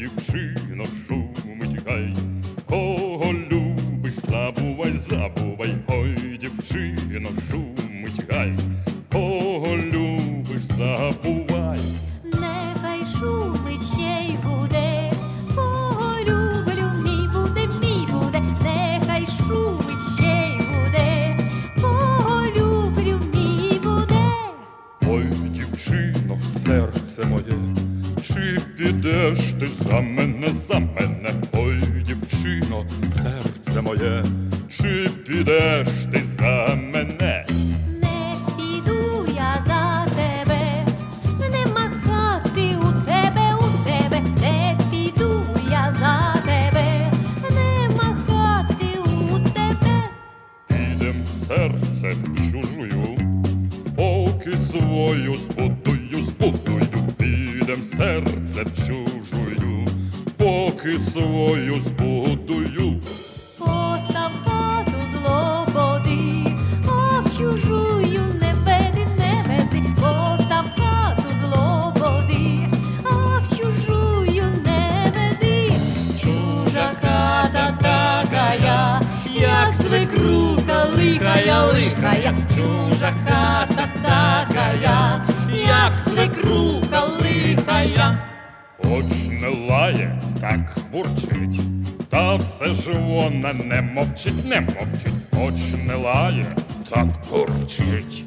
дівчино, шумить гай, кого любиш, забувай, забувай, ой, дівчино, шумить гай, кого любиш, забувай. Нехай шумить, ще й гуде, кого люблю, мій буде, нехай шумить, ще й гуде, кого люблю, мій буде. Ой, дівчино, серце моє, чи підеш ти за мене, за мене? Ой, дівчино, серце моє, чи підеш ти за мене? Не піду я за тебе, нема хати у тебе, не піду я за тебе, нема хати у тебе. Підем серце чужую, поки свою збудую, збудую. Підем серце чужую, поки свою збудую. Постав хату з лободи, а в чужую не веди, не веди. Постав хату з лободи, а в чужую не веди. Чужа хата такая, як свекруха лихая, лихая. Чужа хата такая, як свекруха лихая. Хоч не лає, так бурчить, та все ж вона не мовчить, не мовчить. Хоч не лає, так бурчить,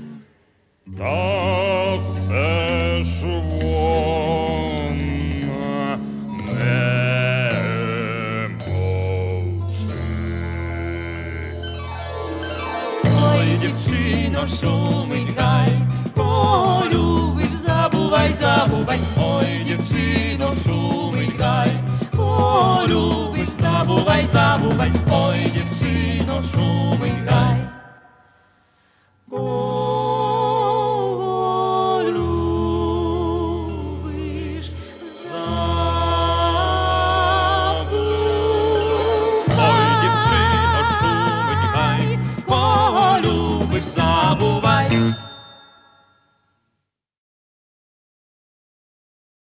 та все ж вона не мовчить. Ой, дівчино, шумить гай, кого любиш, забувай, забувай. Ой, дівчино, шумить гай, кого любиш, забувай, забувай. Ой, дівчино, шумить